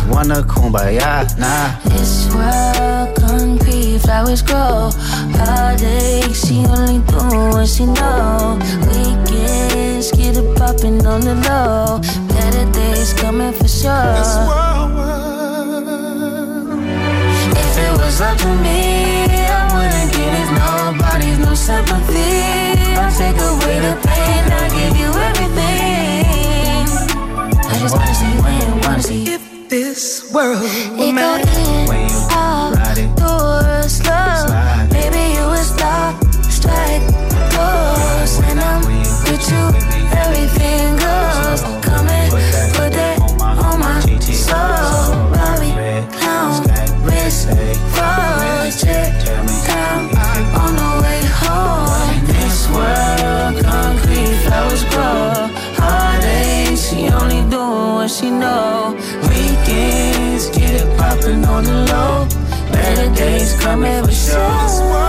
wanna kumbaya, nah. This world concrete, flowers grow. Heartache, she only do what she know. Weekends, get it poppin' on the low. Better days coming for sure. This world. If it was up to me, I wouldn't give it nobody's no sympathy. I'll take away the pain, I'll give you everything. I just wanna see when, wanna see if this world it go in, out, doors, slow. Maybe you would stop, strike, close. When I'm with you, everything goes. Come and put that on my soul. Bobby, clown, wrist, froze, check down on the way home. This world, concrete, flowers grow. Heartache, she only doing what she know. Weekends, get it poppin' on the low. Better days coming for sure.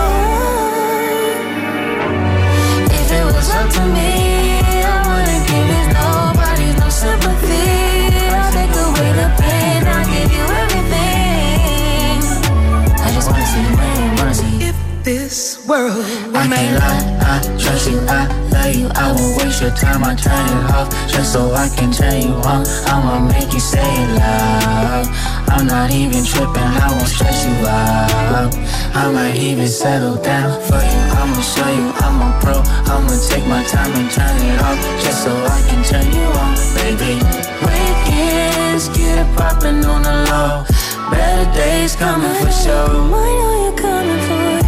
If it was up to me, I wouldn't give it nobody's no sympathy. I'll take away the pain, I'll give you everything. I just wanna see when, wanna see if this world I can't lie, I trust you, I love you. I won't waste your time, I turn it off just so I can turn you on. I'ma make you say it loud. I'm not even tripping, I won't stress you out. I might even settle down for you. I'ma show you I'm a pro. I'ma take my time and turn it off just so I can turn you on, baby. Weekends, get it poppin' on the low. Better days coming for sure. I know you're coming for it.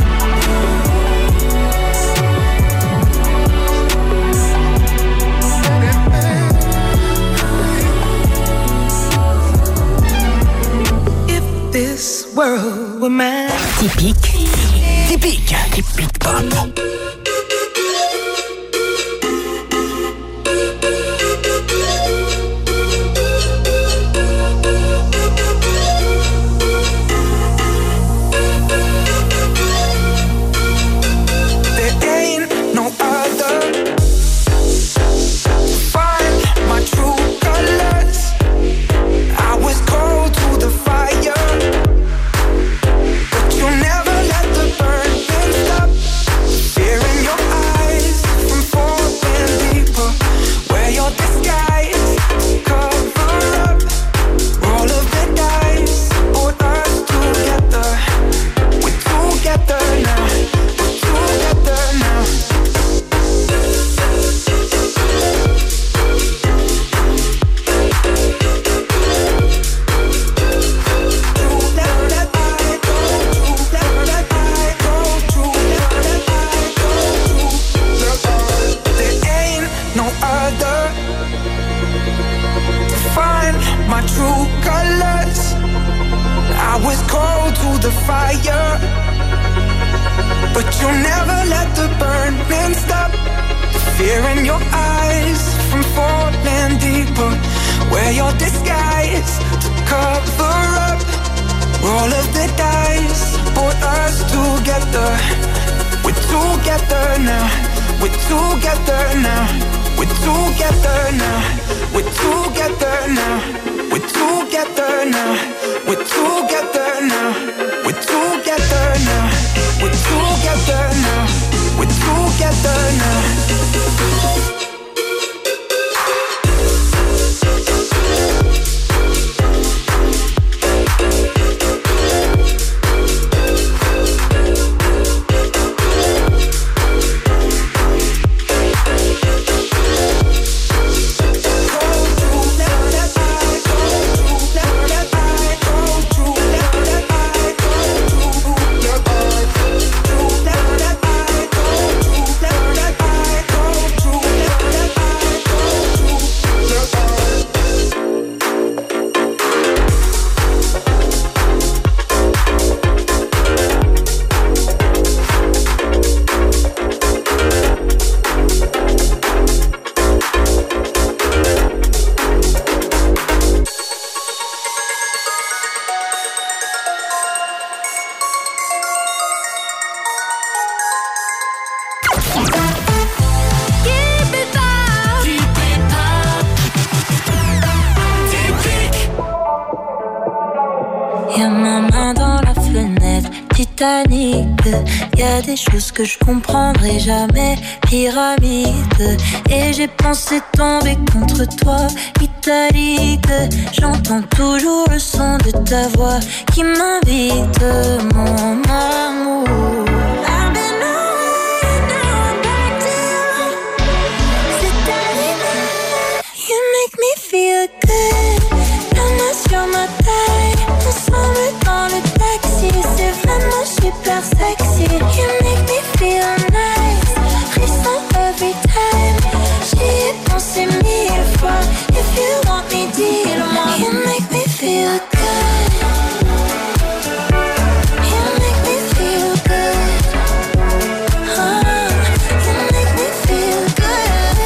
this world were mine. Typique pop. Y'a ma main dans la fenêtre, Titanic. Y'a des choses que je comprendrai jamais, pyramide. Et j'ai pensé tomber contre toi, italique. J'entends toujours le son de ta voix qui m'invite, mon amour. Feel good, la main sur ma taille. Ensemble dans le taxi, c'est vraiment super sexy. You make me feel nice, frisson every time. J'y ai pensé 1000 fois. If you want me, dis-le-moi. You make me feel good. You make me feel good. You make me feel good.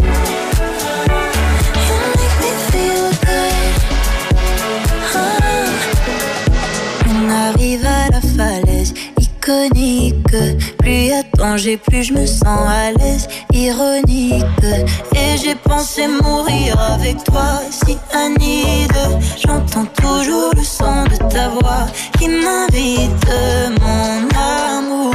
On arrive à la falaise iconique. Plus y a danger, plus je me sens à l'aise, ironique. Et j'ai pensé mourir avec toi, si Anide. J'entends toujours le son de ta voix qui m'invite, mon amour.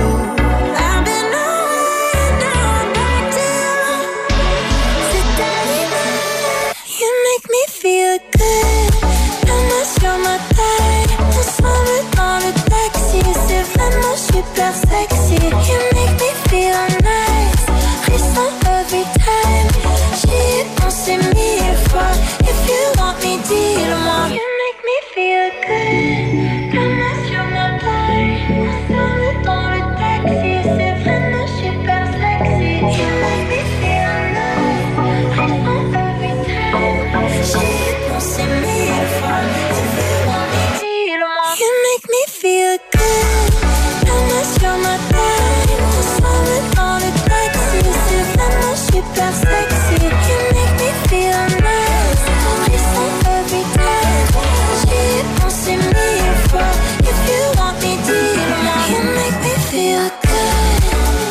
Feel good, la main sur ma taille. Ensemble dans le taxi, c'est vraiment super sexy. You make me feel nice, frisson every time. J'y ai pensé 1000 fois. If you want me, dis-le-moi. You make me feel good, la main sur ma taille. Ensemble dans le taxi, c'est vraiment super sexy. You make me feel nice, frisson every time. C'est 1000 fois, si tu want me, dis-le-moi. You make me feel good, la main sur ma taille. Ensemble dans le taxi, c'est vraiment super sexy. You make me feel nice, frisson every time. J'y ai pensé 1000 fois. If you want me, dis-le-moi. You make me feel good.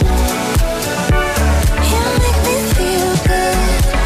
You make me feel good.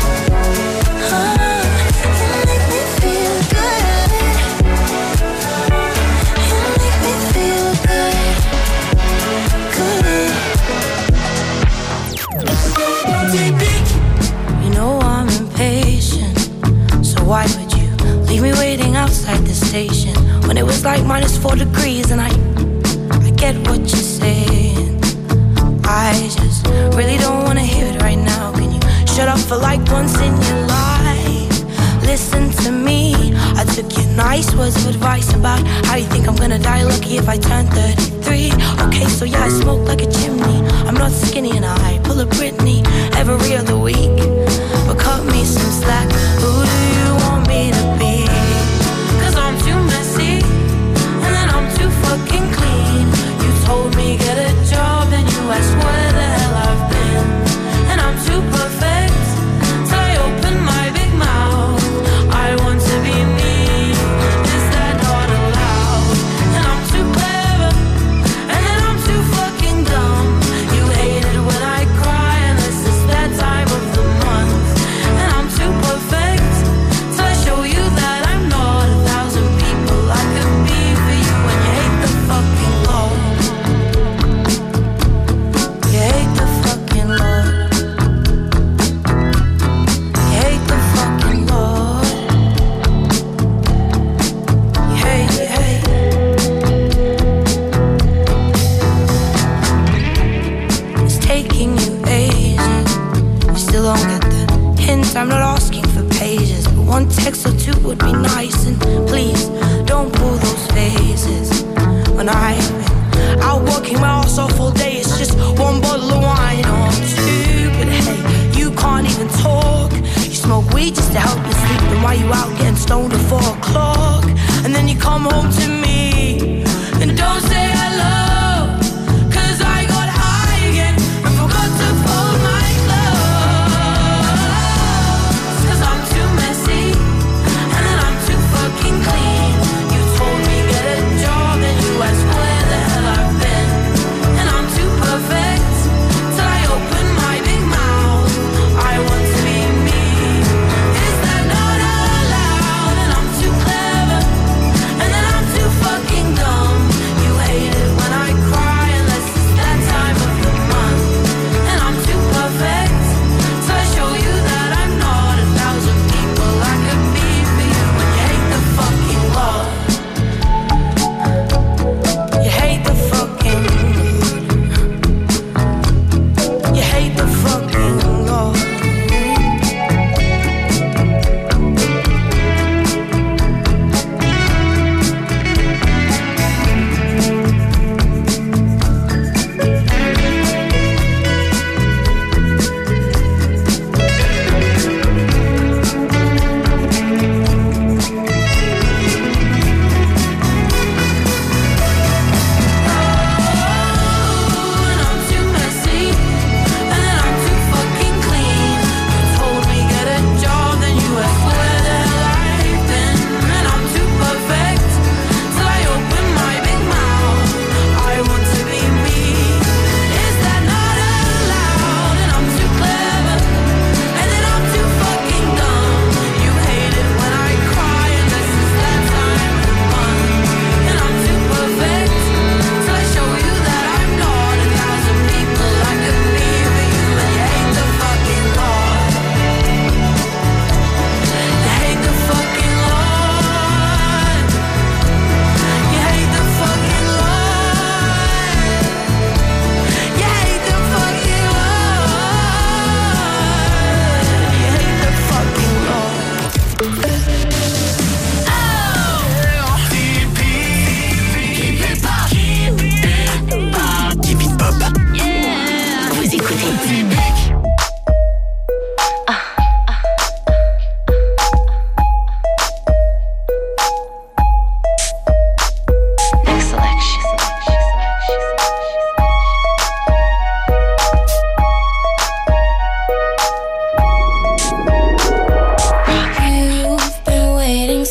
Why would you leave me waiting outside the station when it was like -4 degrees? And I get what you're saying. I just really don't wanna hear it right now. Can you shut up for like once in your life? Listen to me. I took your nice words of advice about how you think I'm gonna die lucky if I turn 33. Okay, so yeah, I smoke like a chimney. I'm not skinny and I pull a Britney every other week. But cut me some slack. Who do you want me to be? 'Cause I'm too messy and then I'm too fucking clean. You told me get a job and you asked where the hell I've been. And I'm too perfect till I open my big mouth. I want to be me. Is that not allowed? And I'm too clever and then I'm too fucking dumb. You hate it when I cry unless it's that time of the month. And I'm too perfect till I show you that I'm not 1,000 people I could be for you. And you hate the fucking Lord. You hate the fucking Lord. You hate the fucking Lord. You hate, you hate. It's taking you ages. You still don't get the hint. I'm not asking for pages, but one text or two would be nice. And please don't pull those phases. When I've been out working my ass off all day, it's just one bottle of wine or two. But hey, you can't even talk. You smoke weed just to help you sleep. Then why you out getting stoned at 4 o'clock? And then you come home to me and don't say hello. 'Cause I got high again and forgot to fold my clothes. 'Cause I'm too messy and then I'm too fucking clean. You told me get a job and you asked where the hell I've been. And I'm too perfect till I open my big mouth. I want to be me. Is that not allowed? And I'm too clever and then I'm too fucking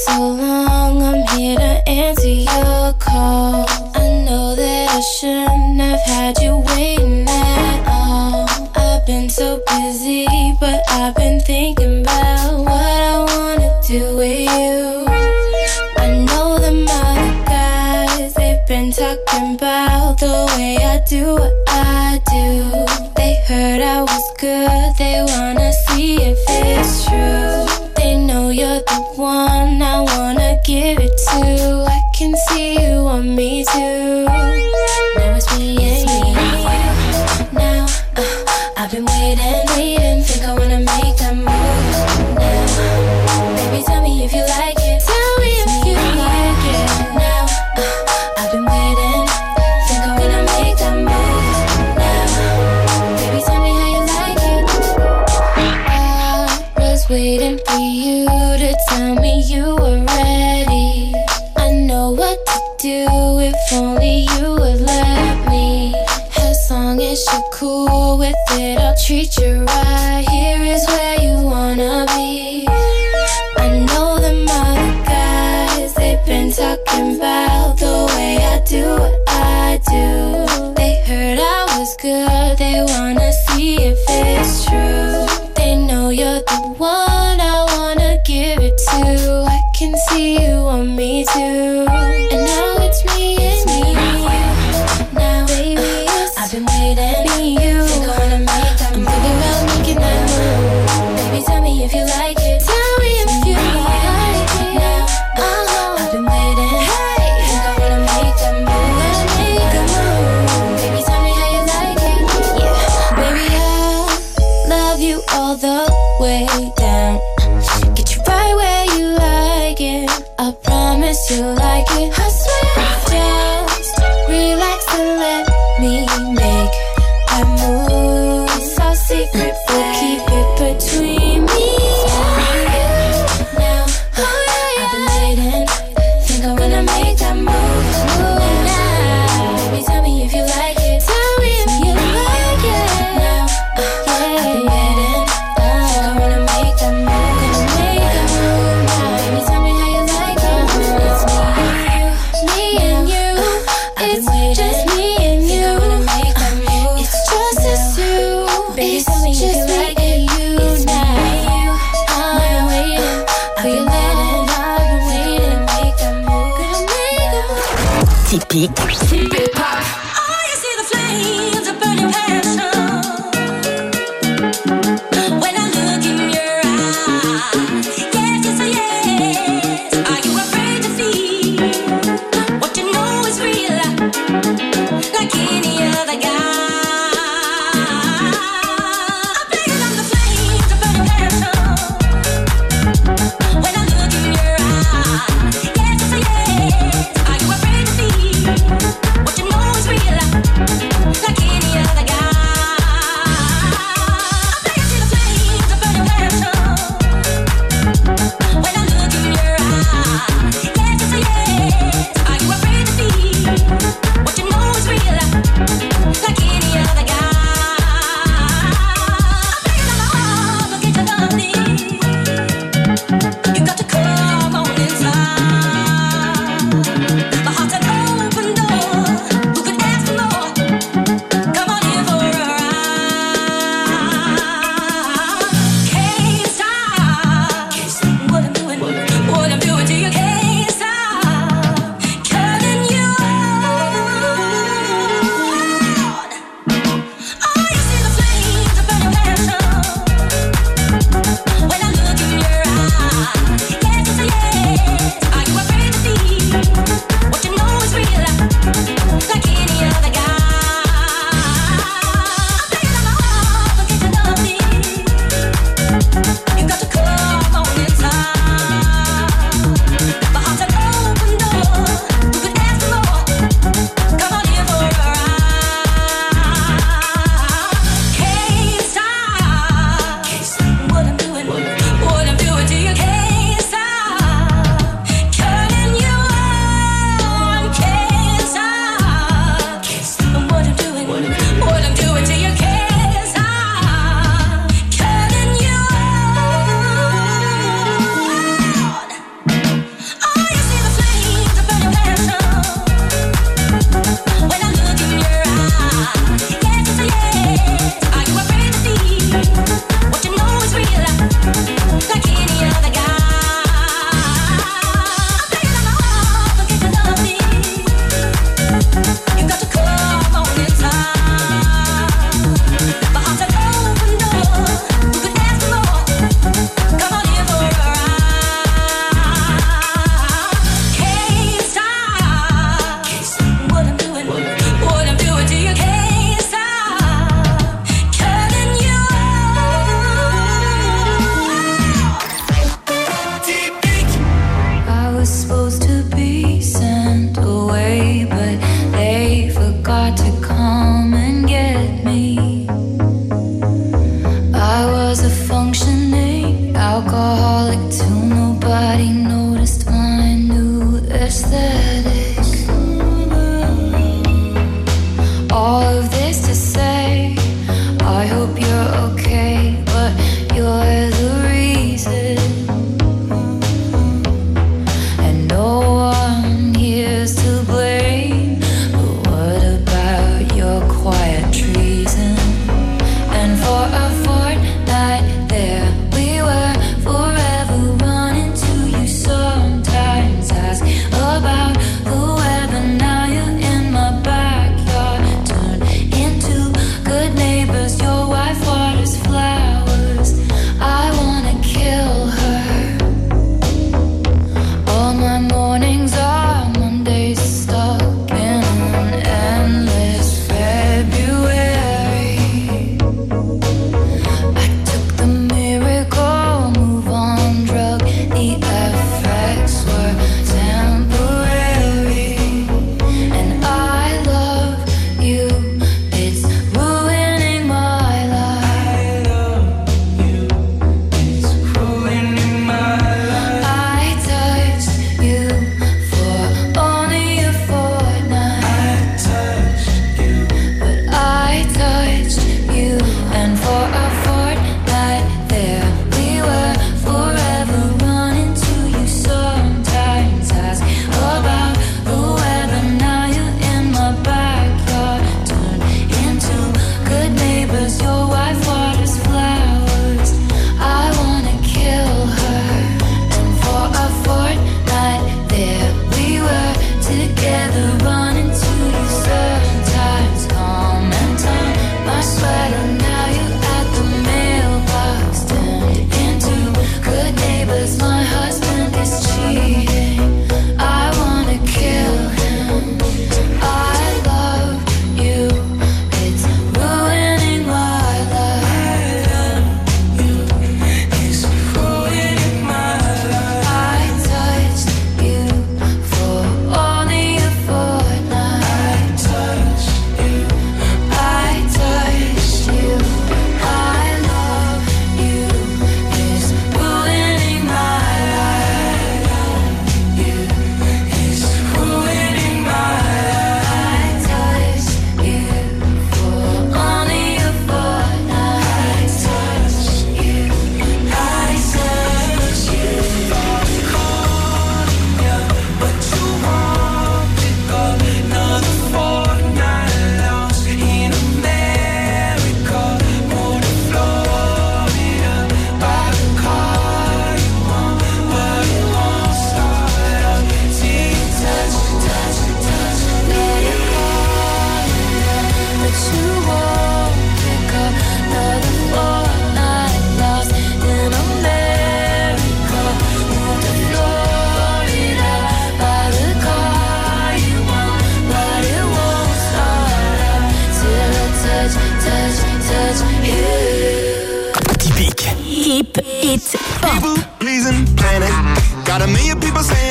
so long, I'm here to answer your call. I know that I shouldn't have had you waiting at all. I've been so busy, but I've been thinking about what I wanna do with you. I know them other guys, they've been talking about the way I do what I do. They heard I was good, they wanna see if it's true. They know you're the one I wanna give it to. I can see you want me too. Now it's me and me. Now I've been waiting, think I wanna make that move now. Baby, tell me if you like it. Tell me if you like it. Now I've been waiting, think I wanna make that move now. Baby, tell me how you like it. I was waiting for you to tell me you were ready. I know what to do if only you would let me. As long as you're cool with it, I'll treat you right. Here is where you wanna be. I know them other guys, they've been talking about the way I do what I do. They heard I was good, they wanna see if it's true. They know you're the one I wanna give it to. I can see you want me too. And now it's me and me. Now, baby, I've been waiting for you. Think I wanna make that move. I'm thinking about making that move. Baby, tell me if you like it. Tell me if you like it. Now, I've been waiting. Think I wanna make that move. Wanna make a move. Baby, tell me how you like it. Yeah, baby, I love you all the way down. Get you right where you like it. I promise you like it. I swear, just relax and let me make that move. It's our secret, but keep it between me and you. Now, I've been waiting. Think I wanna make that move now. Baby, tell me if you like it. Tell me if you like it. Now, I've been waiting. Think I wanna make that move. Gonna make that move now. Baby, tell me how you like it. It's me and you. It's just me and you. Think I wanna make that move. It's just us two. Baby, tell me if you like it. You now. I'm waiting for your love. I've been waiting. Make that move. Gonna make that move. Typique. Oh, you see the flames of burning passion when I look in your eyes. Yes, yes, yes. Are you afraid to feel what you know is real, like any other guy? I'm playing on the flames of burning passion when I look in your eyes. Yes, yes, yes. Are you afraid to feel what you know is real, like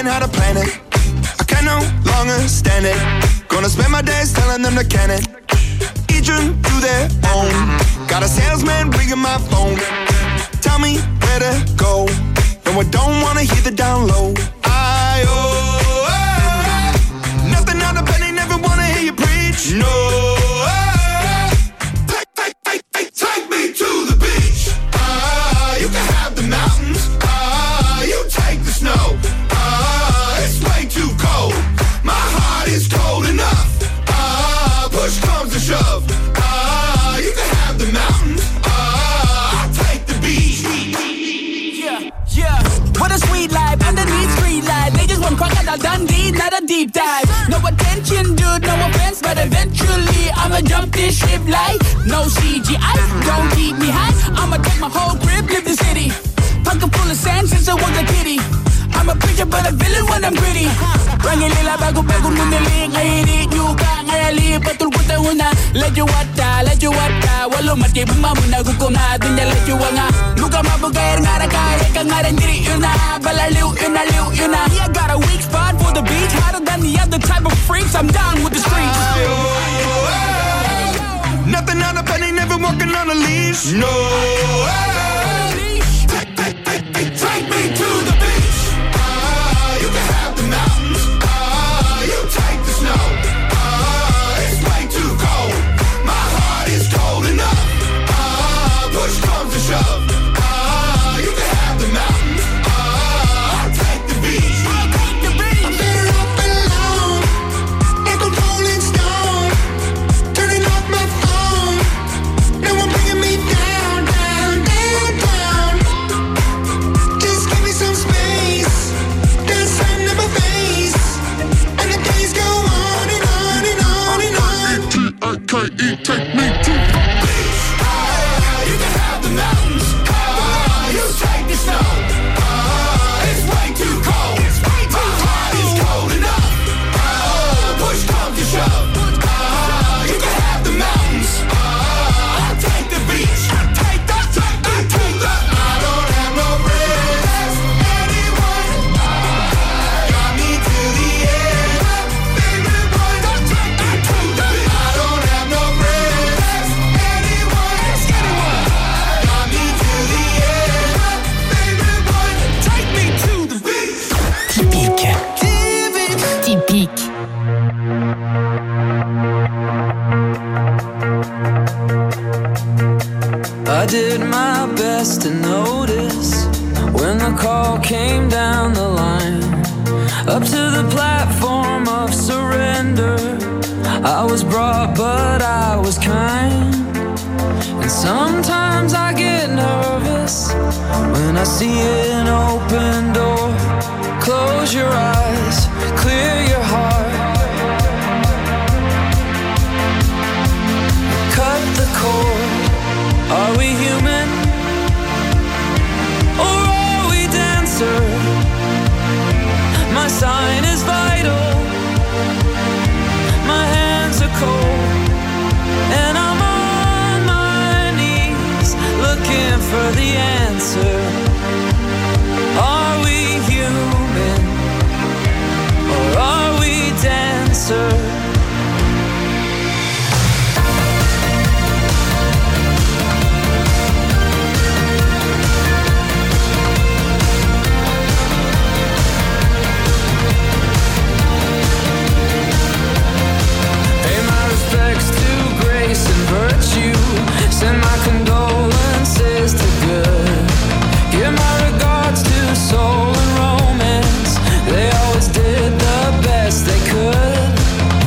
saying how to plan it. I can no longer stand it. Gonna spend my days telling them to can it. Each one do their own. Got a salesman ringing my phone. Tell me where to go. No, I don't wanna hear the down low. Nothing out of penny, never wanna hear you preach. No. Take me to the beach. You can have the mountains. You take the snow. It's way too cold. My heart is cold enough. Push comes to shove. You can have the mountains. I'll take the beach. Yeah. What a sweet life underneath street light. They just want crocodile Dundee, not a deep dive. No attention, dude, no offense, but eventually I'ma jump this ship like no CGI. Don't keep me high. I'ma take my whole crib, live the city. Pocket full of sand since I was a kitty. I'm a preacher but a villain when I'm gritty. Rangi lila bago nunili. Ngayon yuka ngayali patul ko tauna. Let you wata. Walo mati bumamuna gukuna. Dunya let you wanga. Luka mabugayar ngara kaya ka ngaran diri yuna. Balaliw yuna. Yeah, I got a weak spot for the beach. Hotter than the other type of freaks. I'm down with the streets. Nothing on a penny, never walking on a leash. No. Take me to the beach. You can have the mountains. You take the snow. It's way too cold. My heart is cold enough. Push comes to shove. You can have the mountains. I'll take the beach. I'm better off alone, like a rolling stone. Turning off my phone. No one bringing me down. Just give me some space. There's sun in my face, and the days go on and on and on and on. T-I-K-E, take me to the beach. You can have the mountains. You take the snow. It's way too cold. My heart is cold enough. Push comes to shove. You can have the mountains. I'll take the beach. Take the. I don't have no friends. Anyone got me to the end. Favorite one. Take me to the beach. I don't have no friends. Anyone got me to the end. Favorite one. Take me to the beach. Typique. I did my best to notice when the call came down the line. Up to the platform of surrender, I was brought but I was kind. And sometimes I get nervous when I see an open door. Close your eyes, clear your heart. Cut the cord. Are we human? Or are we dancer? My sign is vital. My hands are cold. And I'm on my knees looking for the answer. Are we human? Or are we dancer? Virtue, send my condolences to good. Give my regards to soul and romance. They always did the best they could.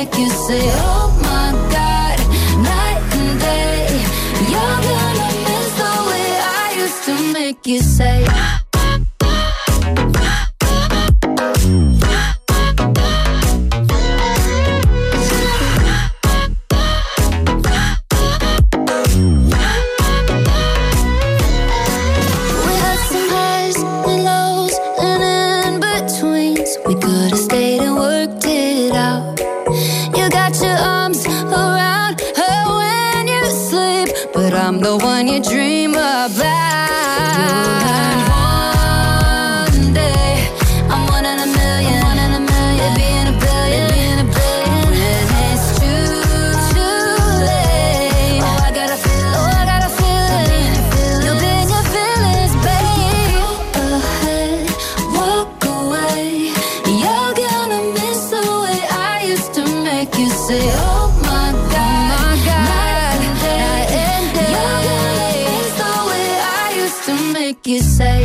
make you say, oh my God, night and day. You're gonna miss the way I used to make you say. I'm the one you dream about. One day, I'm one in a million, maybe in a billion, when it's too late. Oh, I got a feeling, you'll be in your feelings, babe. Go ahead, walk away. You're gonna miss the way I used to make you say, oh my God, make you say.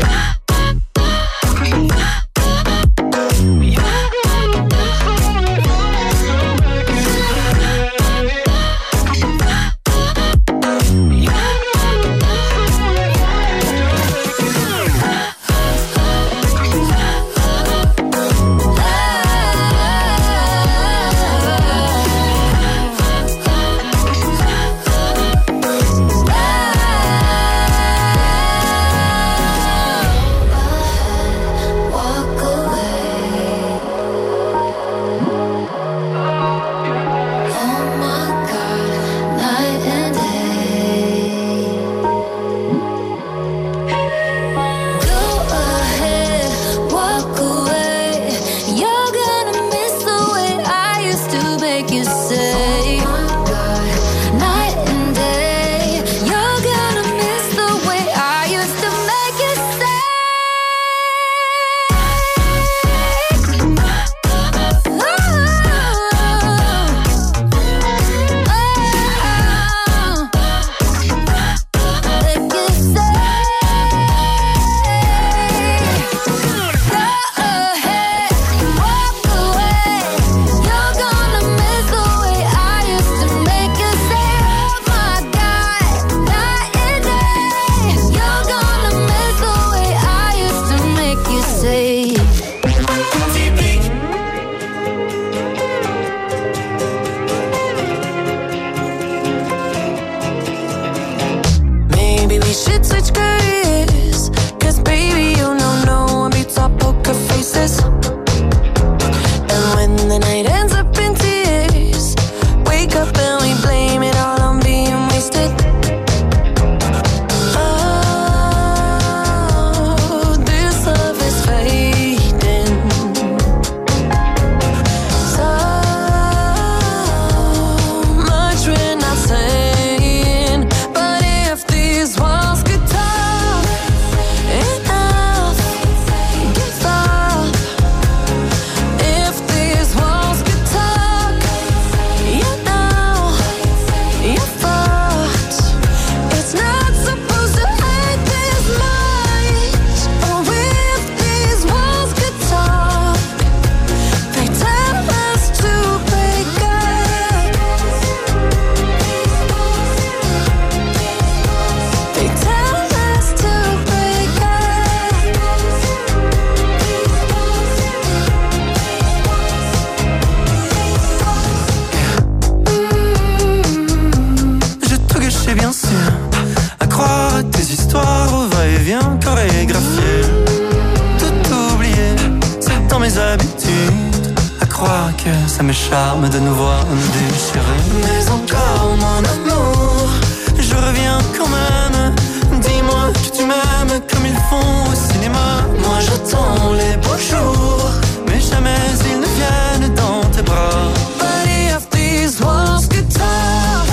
Ça me charme de nous voir déchirés. Mais encore mon amour, je reviens quand même. Dis-moi que tu m'aimes comme ils font au cinéma. Moi j'attends les beaux jours, mais jamais ils ne viennent dans tes bras. But if these walls could talk,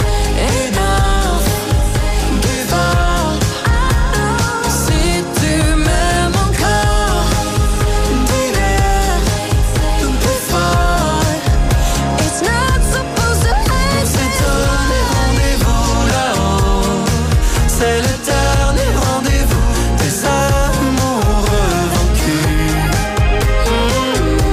enough, give up. Si tu m'aimes encore, dis-le plus fort. It's not supposed to end. On s'est donné rendez-vous là-haut. C'est le dernier rendez-vous des amoureux vaincus.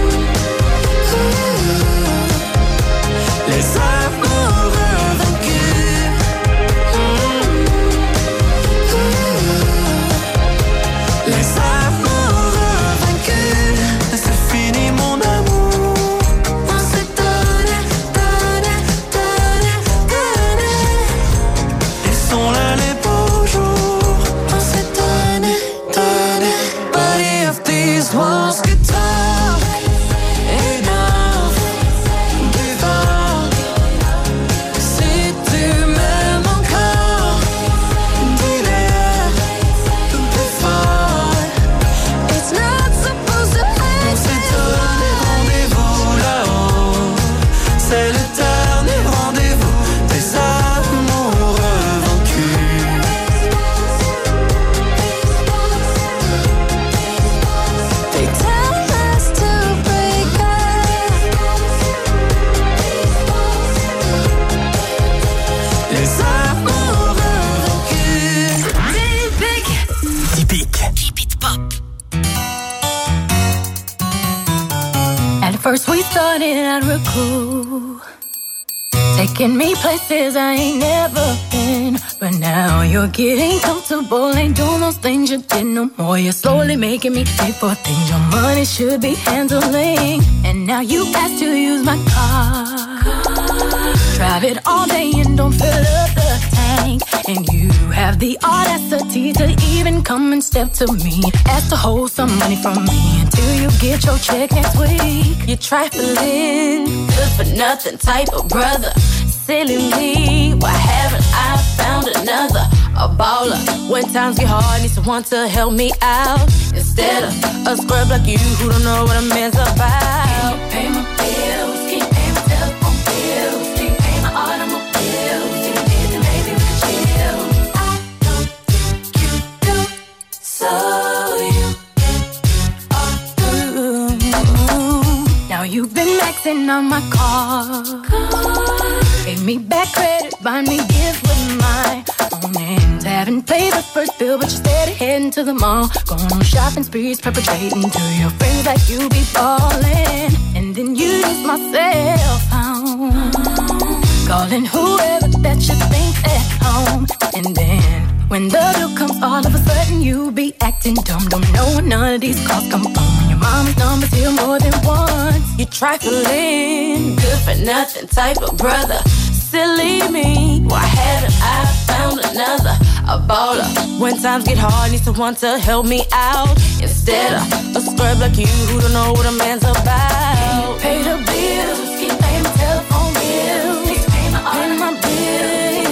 First we started out real cool, taking me places I ain't never been. But now you're getting comfortable, ain't doing those things you did no more. You're slowly making me pay for things your money should be handling. And now you ask to use my car, drive it all day and don't fill up the tank. And you have the audacity to even come and step to me, ask to hold some money from me until you get your check next week. You're trifling, good for nothing type of brother. Silly me, why haven't I found another? A baller, when times get hard, need someone to help me out, instead of a scrub like you who don't know what a man's about. Can you pay my bills? Can you pay my telephone bills? Can you pay my automobiles? Can you pay the baby we can chill? I don't think you do, so you are through. Now you've been maxing on my car, gave me back credit, buy me gifts with my own hands. Haven't paid the first bill, but you're steady heading to the mall, going on shopping sprees, perpetrating to your friends like you be ballin'. And then you use my cell phone, calling whoever that you think's at home. And then when the bill comes, all of a sudden you be acting dumb. Don't know when none of these calls come from. When your mama's number's here more than once. You trifling, good for nothing type of brother. Silly me, why haven't I found another? A baller, when times get hard, need someone to help me out, instead of a scrub like you who don't know what a man's about. Can you pay the bills? Can you pay my telephone bills? Can you pay my bills?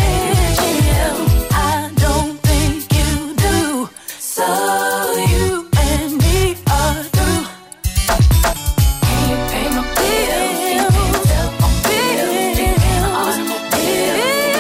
I don't think you do, so you and me are through. Can you pay my bills? Can you pay my telephone bills? Can you pay my automobile?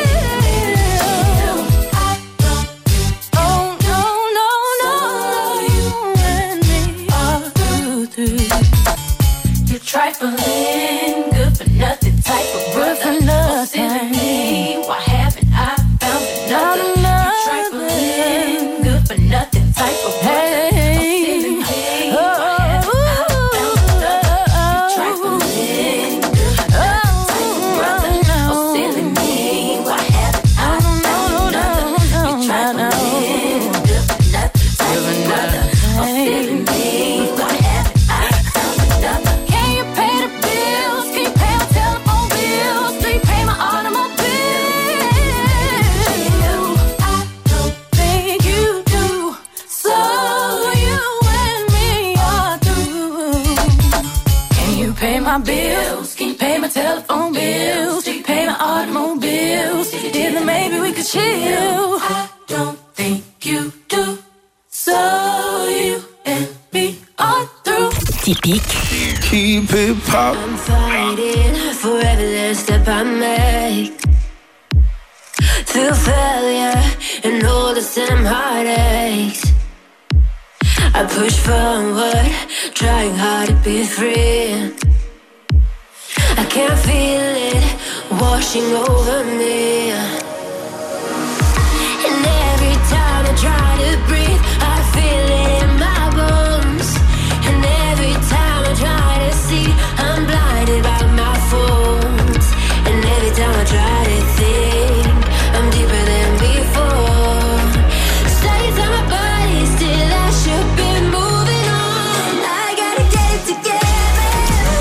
I don't think no, you and me are through. You're trifling, good for nothing type of brother. Silly me, why haven't I found another? You're trifling, good for nothing type of brother. Silly me, why haven't I found another? You're trifling, good for nothing type of brother. Oh, silly me, why haven't I found another? You're trifling, good for nothing type of brother. Oh, silly me, why haven't I found another? Can you pay the bills? Can you pay my telephone bills? Can you pay my automobile? I don't think you do, so you and me are through. Can you pay my bills? Can you pay my telephone bills? Can you pay my automobiles? Then maybe we could chill. I don't think you do, so you and me are through. Typique. Keep it pop. I'm fighting for every little step I make, through failure and all the same heartaches. I push forward, trying hard to be free. I can't feel it washing over me. And every time I try to breathe, I feel it in my bones. And every time I try to see, I'm blinded by my faults. And every time I try to think, I'm deeper than before. Stays on my body, still I should be moving on. I gotta get it together.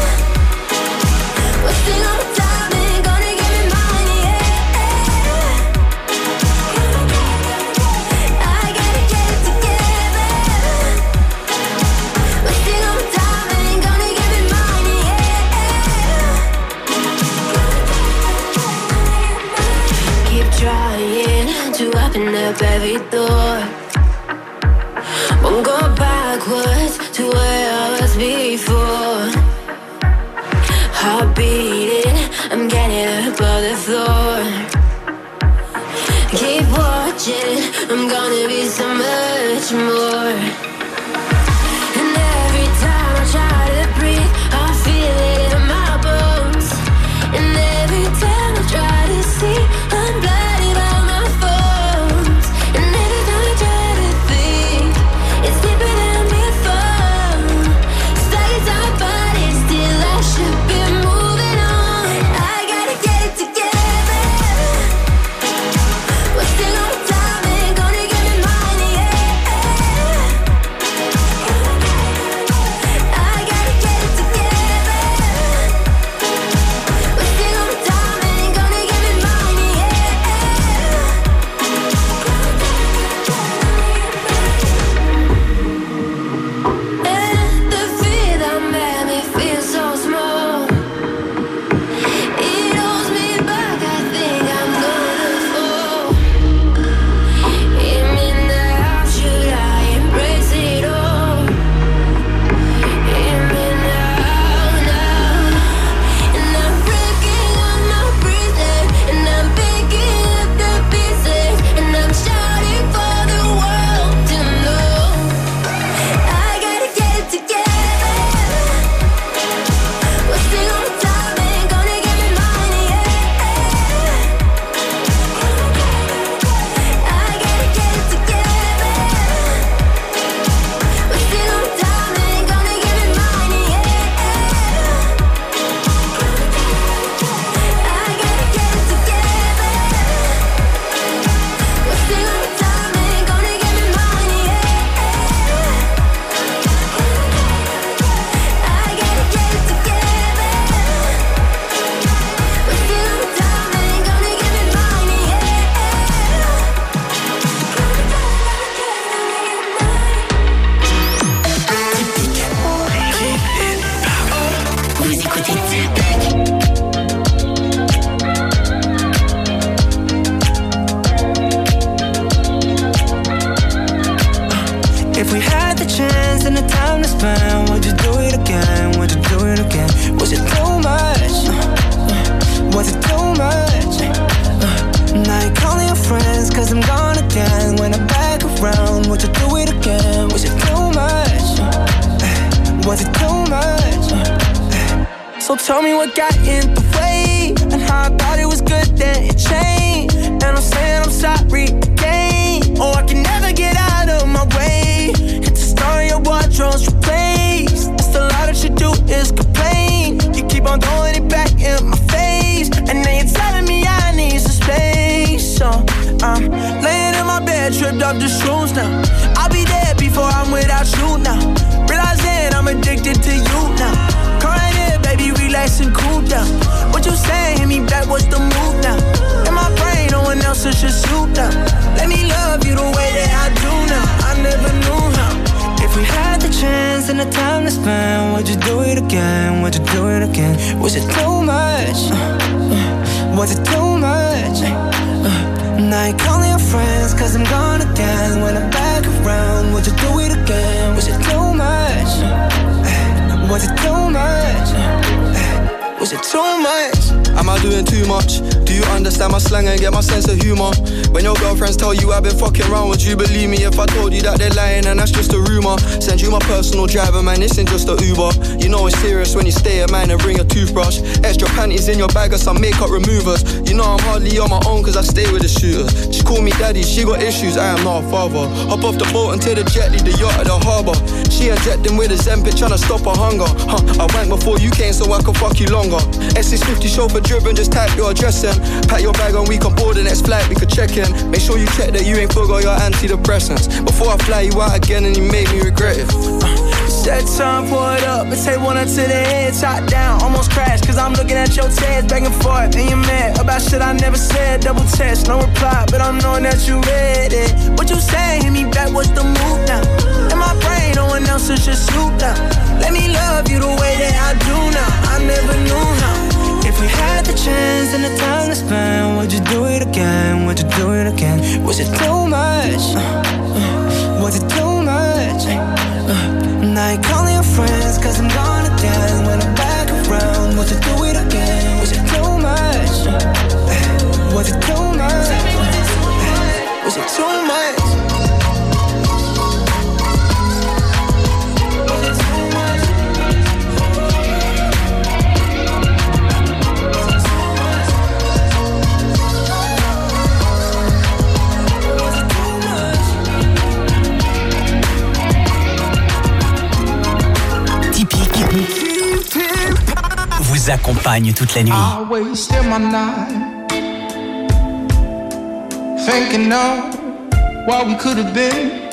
Wasting all the time and gonna give me money, yeah. I gotta get it together. Wasting all the time and gonna give me money, yeah. Keep trying to open up every door. Won't go backwards to where I was before. Heart beating, I'm getting up on the floor. Keep watching, I'm gonna be so much more. And every time I try to breathe, I feel it in my bones. And every time I try to see, I'm blinded by my faults. And every time I try to think, it's deeper than before. Stays on my body, still So tell me what got in the way, and how I thought it was good, then it changed. And I'm saying I'm sorry again. Oh, I can never get out of my way. It's a story your wardrobe's replaced. It's a lot that you do is complain. You keep on throwing it back in my face, and then you're telling me I need some space. So I'm laying in my bed, tripped up the shoes now. I'll be there before I'm without you now. Realizing I'm addicted to you now. Come right here, baby, relax and cool down. What you saying? Hit me back, what's the move now? In my brain, no one else is just you now. Let me love you the way that I do now. I never knew how. If we had the chance and the time to spend, would you do it again? Would you do it again? Was it too much? Was it too much? Now you're calling your friends, cause I'm gone again. When I'm back around, would you do it again? Was it too much? Was it too much? Was it too much? Am I doing too much? Do you understand my slang and get my sense of humor? When your girlfriends tell you I've been fucking around, would you believe me if I told you that they're lying and that's just a rumor? Send you my personal driver, man, this ain't just a Uber. You know it's serious when you stay at mine and bring a toothbrush. Extra panties in your bag or some makeup removers. You know I'm hardly on my own cause I stay with the shooters. She call me daddy, she got issues, I am not a father. Hop off the boat and take the jet, leave the yacht at the harbour. She injecting with a Zempic trying to stop her hunger. I went before you came so I could fuck you longer. S650 chauffeur driven, just type your address in. Pack your bag and we can board the next flight, we could check in. Make sure you check that you ain't forgot your antidepressants before I fly you out again and you made me regret it. Set time, pour it up, and take one up to the head, top down, almost crashed, cause I'm looking at your tears back and forth, and you're mad about shit I never said, double text, no reply, but I'm knowing that you read it. What you saying, hit me back, what's the move now? In my brain, no one else is just you now. Let me love you the way that I do now, I never knew how. If we had the chance and the time to spend, would you do it again, would you do it again? Was it too much? Was it too much? Now you're calling your friends cause I'm gone again. When I'm back around, would you do it again? Was it too much? Was it too much? Was it too much? Vous accompagne toute la nuit. I wasted my night thinking of what we could have been,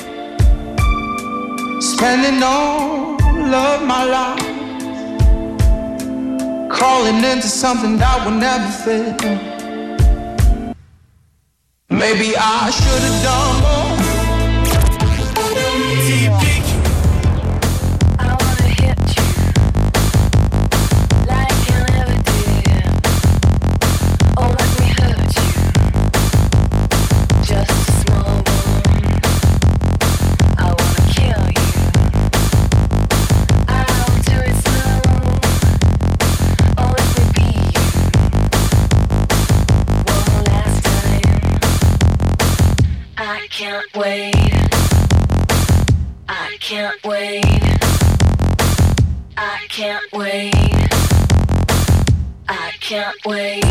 spending all of my life crawling into something that would never fit. Maybe I should have done more. Can't wait. I can't wait. I can't wait. I can't wait.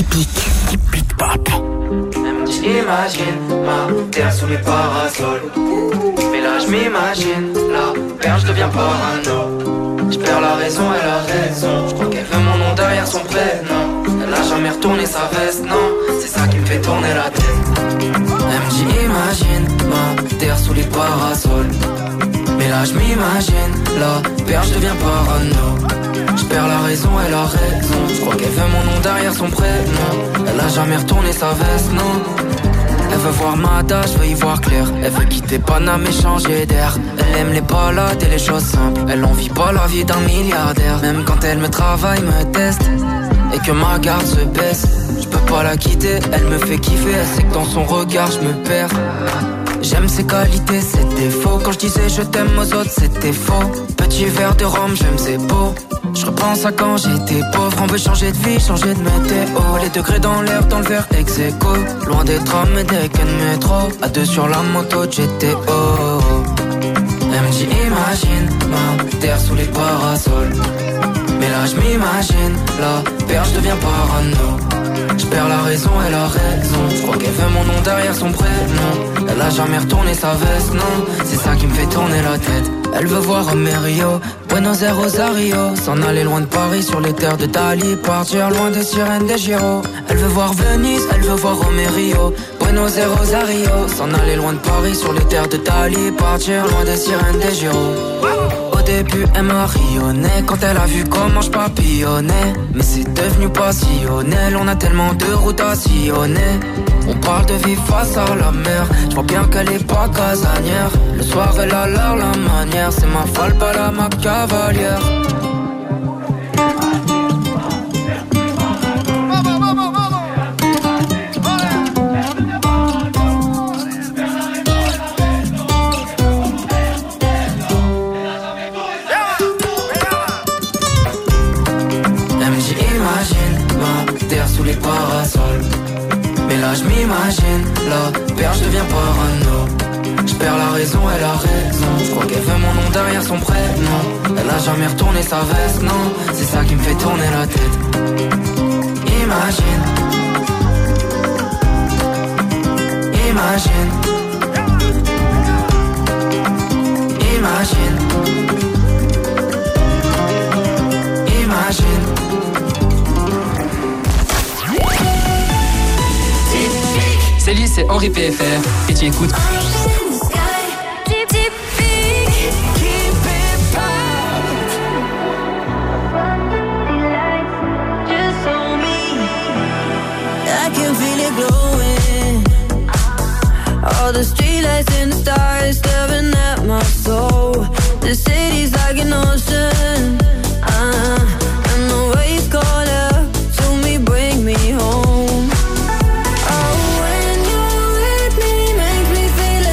Typique pop. Imagine ma terre sous les parasols. Mais là je m'imagine, la perche devient parano. Je perds la raison, elle a raison. Je crois qu'elle veut mon nom derrière son prénom. Elle a jamais retourné sa veste, non. C'est ça qui me fait tourner la tête. Elle me dit imagine ma terre sous les parasols. Mais là je m'imagine, la perche devient parano. Je perds la raison, elle a raison. Je crois qu'elle veut mon nom derrière son prénom. Elle a jamais retourné sa veste, non. Elle veut voir Mada, je veux y voir clair. Elle veut quitter Paname et changer d'air. Elle aime les balades et les choses simples. Elle en vit pas la vie d'un milliardaire. Même quand elle me travaille, me teste et que ma garde se baisse, je peux pas la quitter, elle me fait kiffer. Elle sait que dans son regard je me perds. J'aime ses qualités, ses défauts. Quand je disais je t'aime aux autres, c'était faux. Petit verre de rhum, j'aime ses beaux. Je repense à quand j'étais pauvre. On veut changer de vie, changer de météo. Les degrés dans l'air, dans le verre ex-aequo. Loin des trams et des quais de métro. À deux sur la moto de GTO. Elle me dit imagine ma terre sous les parasols. Mais là je m'imagine, la perche devient parano. Je perds la raison, elle a raison. Je crois qu'elle veut mon nom derrière son prénom. Elle a jamais retourné sa veste, non. C'est ça qui me fait tourner la tête. Elle veut voir Amerio, Buenos Aires, Rosario. S'en aller loin de Paris sur les terres de Dali. Partir loin des sirènes des Giro. Elle veut voir Venise, elle veut voir Amerio, Buenos Aires, Rosario. S'en aller loin de Paris sur les terres de Dali. Partir loin des sirènes des Giro. Au début elle m'a rayonné quand elle a vu comment je papillonnais. Mais c'est devenu passionnel, on a tellement de routes à sillonner. On parle de vivre face à la mer. Je vois bien qu'elle est pas casanière. Le soir elle a l'air la manière. C'est ma folle, pas la ma cavalière. Sous les parasols. Mais là je m'imagine, la perche devient parano. Je perds la raison, elle a raison. Je crois qu'elle veut mon nom derrière son prénom. Elle a jamais retourné sa veste, non. C'est ça qui me fait tourner la tête. Imagine. Imagine. Imagine. Imagine. Salut, c'est Henri PFR et tu écoutes all the streetlights and the stars staring at my soul. The city's like an ocean, and the waves call out to me, bring me home. Oh, when you're with me, makes me feel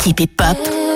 Type Hip Hop.